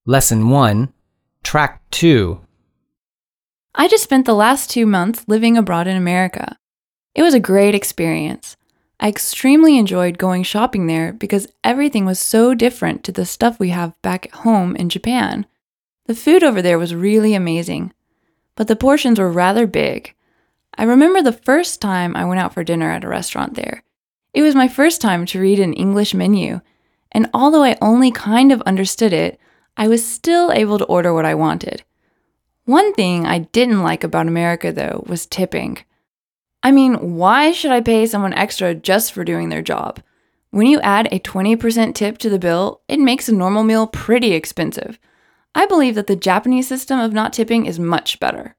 Lesson 1, Track 2. I just spent the last 2 months living abroad in America. It was a great experience. I extremely enjoyed going shopping there because everything was so different to the stuff we have back at home in Japan. The food over there was really amazing, but the portions were rather big. I remember the first time I went out for dinner at a restaurant there. It was my first time to read an English menu, and although I only kind of understood it, I was still able to order what I wanted. One thing I didn't like about America, though, was tipping. I mean, why should I pay someone extra just for doing their job? When you add a 20% tip to the bill, it makes a normal meal pretty expensive. I believe that the Japanese system of not tipping is much better.